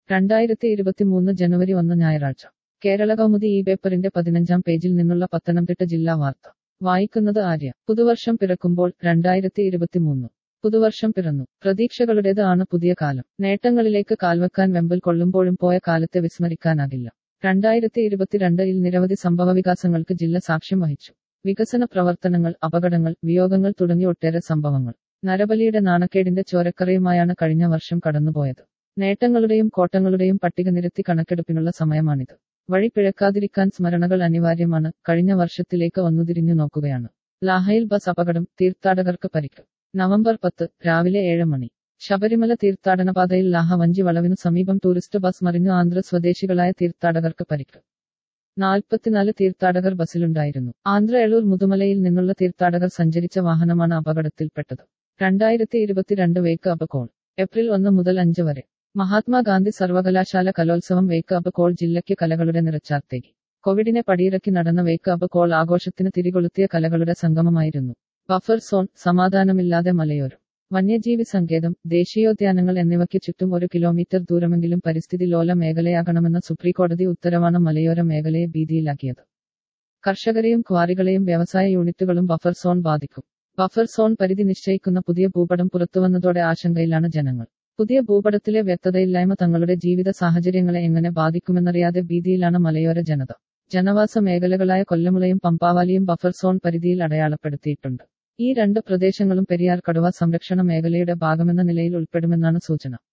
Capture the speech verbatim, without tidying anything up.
രണ്ടായിരത്തി ഇരുപത്തിമൂന്ന് ജനുവരി ഒന്ന് ഞായറാഴ്ച കേരള കൗമുദി ഈ പേപ്പറിന്റെ പതിനഞ്ചാം പേജിൽ നിന്നുള്ള പത്തനംതിട്ട ജില്ലാ വാർത്ത വായിക്കുന്നത് ആര്യ. പുതുവർഷം പിറക്കുമ്പോൾ രണ്ടായിരത്തി ഇരുപത്തിമൂന്ന് പുതുവർഷം പിറന്നു. പ്രതീക്ഷകളുടേത് ആണ് പുതിയ കാലം. നേട്ടങ്ങളിലേക്ക് കാൽവെക്കാൻ വെമ്പൽ കൊള്ളുമ്പോഴും പോയ കാലത്തെ വിസ്മരിക്കാനാകില്ല. രണ്ടായിരത്തി ഇരുപത്തിരണ്ടിൽ നിരവധി സംഭവവികാസങ്ങൾക്ക് ജില്ല സാക്ഷ്യം വഹിച്ചു. വികസന പ്രവർത്തനങ്ങൾ, അപകടങ്ങൾ, വിയോഗങ്ങൾ തുടങ്ങി ഒട്ടേറെ സംഭവങ്ങൾ. നരബലിയുടെ നാണക്കേടിന്റെ ചോരക്കറയുമായാണ് കഴിഞ്ഞ വർഷം കടന്നുപോയത്. നേട്ടങ്ങളുടെയും കോട്ടങ്ങളുടെയും പട്ടിക നിരത്തി കണക്കെടുപ്പിനുള്ള സമയമാണിത്. വഴി പിഴക്കാതിരിക്കാൻ സ്മരണകൾ അനിവാര്യമാണ്. കഴിഞ്ഞ വർഷത്തിലേക്ക് ഒന്നുതിരിഞ്ഞു നോക്കുകയാണ്. ലാഹയിൽ ബസ് അപകടം, തീർത്ഥാടകർക്ക് പരിക്ക്. നവംബർ പത്ത് രാവിലെ ഏഴ് മണി. ശബരിമല തീർത്ഥാടനപാതയിൽ ലാഹ വഞ്ചി വളവിനു സമീപം ടൂറിസ്റ്റ് ബസ് മറിഞ്ഞു. ആന്ധ്ര സ്വദേശികളായ തീർത്ഥാടകർക്ക് പരിക്ക്. നാൽപ്പത്തിനാല് തീർത്ഥാടകർ ബസ്സിലുണ്ടായിരുന്നു. ആന്ധ്ര എളൂർ മുതുമലയിൽ നിന്നുള്ള തീർത്ഥാടകർ സഞ്ചരിച്ച വാഹനമാണ് അപകടത്തിൽപ്പെട്ടത്. രണ്ടായിരത്തി ഇരുപത്തിരണ്ട് വേക്ക് അപ്പ് കോൾ ഏപ്രിൽ ഒന്ന് മുതൽ അഞ്ച് വരെ. മഹാത്മാഗാന്ധി സർവകലാശാല കലോത്സവം വേക്ക് അപ്പ് കോൾ ജില്ലയ്ക്ക് കലകളുടെ നിറച്ചാർത്തേകി. കോവിഡിനെ പടിയിറക്കി നടന്ന വേക്ക് അപ്പ് കോൾ ആഘോഷത്തിന് തിരികൊളുത്തിയ കലകളുടെ സംഗമമായിരുന്നു. ബഫർ സോൺ, സമാധാനമില്ലാതെ മലയോരം, വന്യജീവി സങ്കേതം, ദേശീയോദ്യാനങ്ങൾ എന്നിവയ്ക്ക് ചുറ്റും ഒരു കിലോമീറ്റർ ദൂരമെങ്കിലും പരിസ്ഥിതി ലോല മേഖലയാകണമെന്ന സുപ്രീംകോടതി ഉത്തരവാണ് മലയോര മേഖലയെ ഭീതിയിലാക്കിയത്. കർഷകരെയും ക്വാറികളെയും വ്യവസായ യൂണിറ്റുകളും ബഫർ സോൺ ബാധിക്കും. ബഫർ സോൺ പരിധി നിശ്ചയിക്കുന്ന പുതിയ ഭൂപടം പുറത്തുവന്നതോടെ ആശങ്കയിലാണ് ജനങ്ങൾ. പുതിയ ഭൂപടത്തിലെ വ്യക്തതയില്ലായ്മ തങ്ങളുടെ ജീവിത സാഹചര്യങ്ങളെ എങ്ങനെ ബാധിക്കുമെന്നറിയാതെ ഭീതിയിലാണ് മലയോര ജനത. ജനവാസ മേഖലകളായ കൊല്ലമുളയും പമ്പാവാലിയും ബഫർ സോൺ പരിധിയിൽ അടയാളപ്പെടുത്തിയിട്ടുണ്ട്. ഈ രണ്ട് പ്രദേശങ്ങളും പെരിയാർ കടുവ സംരക്ഷണ മേഖലയുടെ ഭാഗമെന്ന നിലയിൽ ഉൾപ്പെടുമെന്നാണ് സൂചന.